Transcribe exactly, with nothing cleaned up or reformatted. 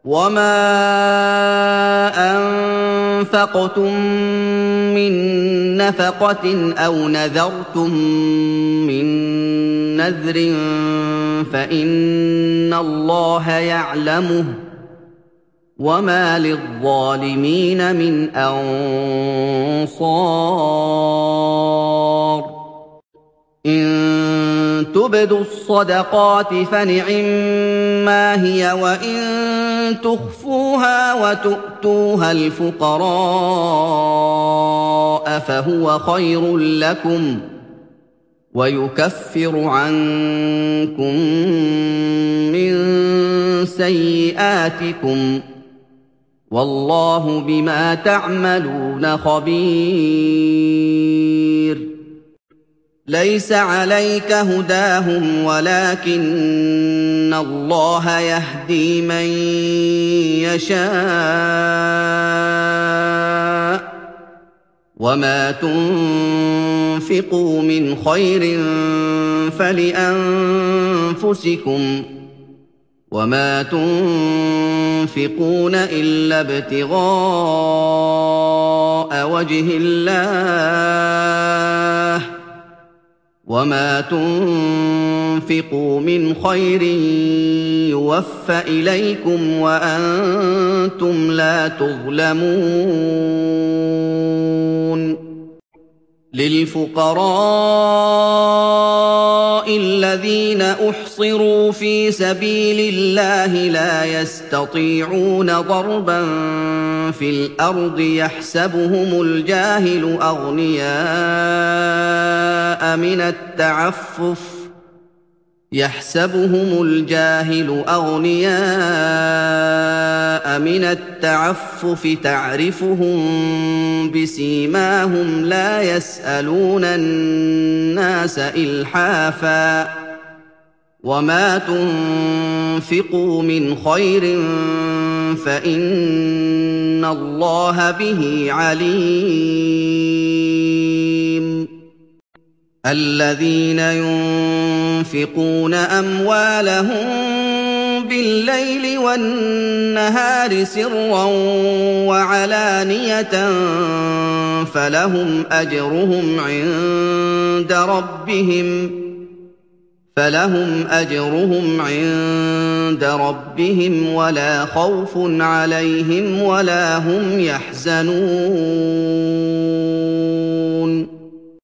وَمَا أَنفَقْتُم مِّن نَّفَقَةٍ أَوْ نَذَرْتُم مِّن نَّذْرٍ فَإِنَّ اللَّهَ يَعْلَمُهُ ۗ وَمَا لِلظَّالِمِينَ مِنْ أَنصَارٍ إِن تُبْدُوا الصَّدَقَاتِ فَنِعِمَّا هِيَ ۖ وَإِن تُخْفُوهَا وَتُؤْتُوهَا الْفُقَرَاءَ فَهُوَ خَيْرٌ لَّكُمْ وَيُكَفِّرُ عَنكُم مِّن سَيِّئَاتِكُمْ ۗ وَاللَّهُ بِمَا تَعْمَلُونَ خَبِيرٌ لَيْسَ عَلَيْكَ هُدَاهُمْ وَلَٰكِنَّ اللَّهَ يَهْدِي مَن يَشَاءُ ۗ وَمَا تُنفِقُوا مِنْ خَيْرٍ فَلِأَنفُسِكُمْ ۚ وَمَا تُنفِقُونَ إِلَّا ابْتِغَاءَ وَجْهِ اللَّهِ ۚ وَمَا تُنفِقُوا مِنْ خَيْرٍ يُوَفَّ إِلَيْكُمْ وَأَنتُمْ لَا تُظْلَمُونَ لِلْفُقَرَاءِ الَّذِينَ أُحْصِرُوا فِي سَبِيلِ اللَّهِ لَا يَسْتَطِيعُونَ ضَرْبًا فِي الْأَرْضِ يَحْسَبُهُمُ الْجَاهِلُ أَغْنِيَاءَ مِنَ التَّعَفُّفِ يَحْسَبُهُمُ الْجَاهِلُ أَغْنِيَاءَ مِنَ التَّعَفُّفِ تَعْرِفُهُم بِسِيمَاهُمْ لَا يَسْأَلُونَ النَّاسَ إِلْحَافًا ۗ وَمَا تُنفِقُوا مِنْ خَيْرٍ فَإِنَّ اللَّهَ بِهِ عَلِيمٌ الَّذِينَ يُنفِقُونَ أَمْوَالَهُم بِاللَّيْلِ وَالنَّهَارِ سِرًّا وَعَلَانِيَةً فَلَهُمْ أَجْرُهُمْ عِندَ رَبِّهِمْ فَلَهُمْ أَجْرُهُمْ عِندَ رَبِّهِمْ وَلَا خَوْفٌ عَلَيْهِمْ وَلَا هُمْ يَحْزَنُونَ